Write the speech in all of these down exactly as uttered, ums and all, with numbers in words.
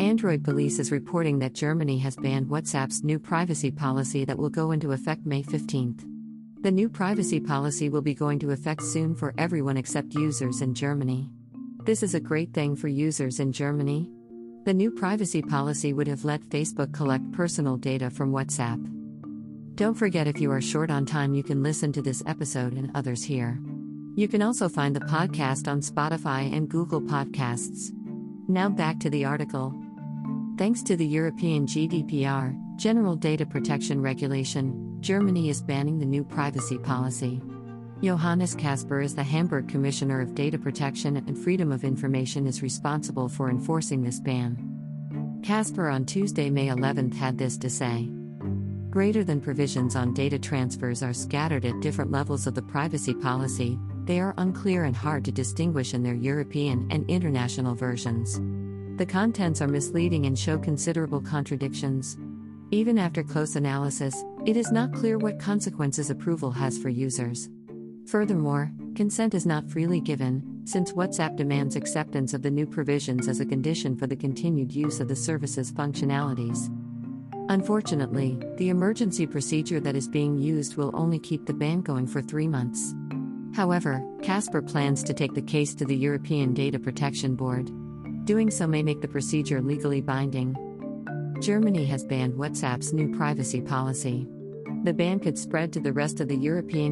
Android Police is reporting that Germany has banned WhatsApp's new privacy policy that will go into effect May fifteenth. The new privacy policy will be going to effect soon for everyone except users in Germany. This is a great thing for users in Germany. The new privacy policy would have let Facebook collect personal data from WhatsApp. Don't forget, if you are short on time, you can listen to this episode and others here. You can also find the podcast on Spotify and Google Podcasts. Now back to the article. Thanks to the European G D P R, General Data Protection Regulation, Germany is banning the new privacy policy. Johannes Kasper is the Hamburg Commissioner of Data Protection and Freedom of Information is responsible for enforcing this ban. Kasper on Tuesday, May eleventh had this to say. Greater than provisions on data transfers are scattered at different levels of the privacy policy, they are unclear and hard to distinguish in their European and international versions. The contents are misleading and show considerable contradictions. Even after close analysis, it is not clear what consequences approval has for users. Furthermore, consent is not freely given, since WhatsApp demands acceptance of the new provisions as a condition for the continued use of the service's functionalities. Unfortunately, the emergency procedure that is being used will only keep the ban going for three months. However, Kasper plans to take the case to the European Data Protection Board. Doing so may make the procedure legally binding. Germany has banned WhatsApp's new privacy policy. The ban could spread to the rest of the European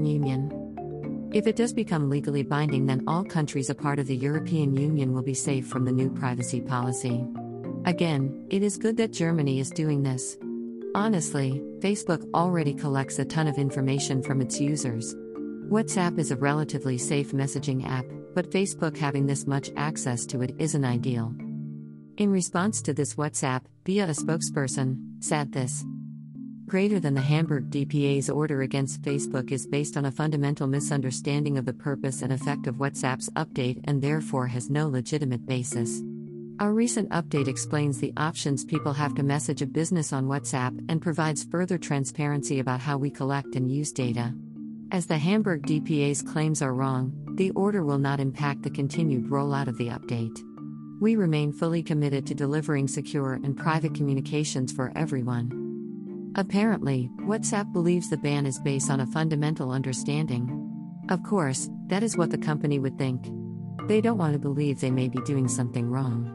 Union. If it does become legally binding, then all countries a part of the European Union will be safe from the new privacy policy. Again, it is good that Germany is doing this. Honestly, Facebook already collects a ton of information from its users. WhatsApp is a relatively safe messaging app, but Facebook having this much access to it isn't ideal. In response to this, WhatsApp, via a spokesperson, said this. Greater than the Hamburg D P A's order against Facebook is based on a fundamental misunderstanding of the purpose and effect of WhatsApp's update and therefore has no legitimate basis. Our recent update explains the options people have to message a business on WhatsApp and provides further transparency about how we collect and use data. As the Hamburg D P A's claims are wrong, the order will not impact the continued rollout of the update. We remain fully committed to delivering secure and private communications for everyone. Apparently, WhatsApp believes the ban is based on a fundamental understanding. Of course, that is what the company would think. They don't want to believe they may be doing something wrong.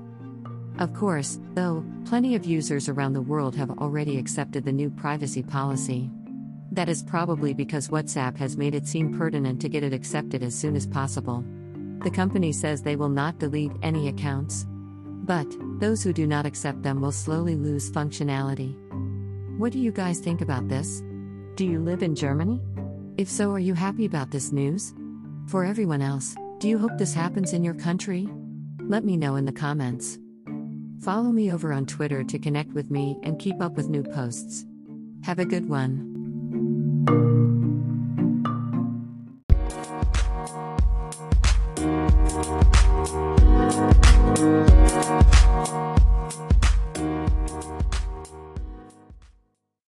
Of course, though, plenty of users around the world have already accepted the new privacy policy. That is probably because WhatsApp has made it seem pertinent to get it accepted as soon as possible. The company says they will not delete any accounts. But, those who do not accept them will slowly lose functionality. What do you guys think about this? Do you live in Germany? If so, are you happy about this news? For everyone else, do you hope this happens in your country? Let me know in the comments. Follow me over on Twitter to connect with me and keep up with new posts. Have a good one.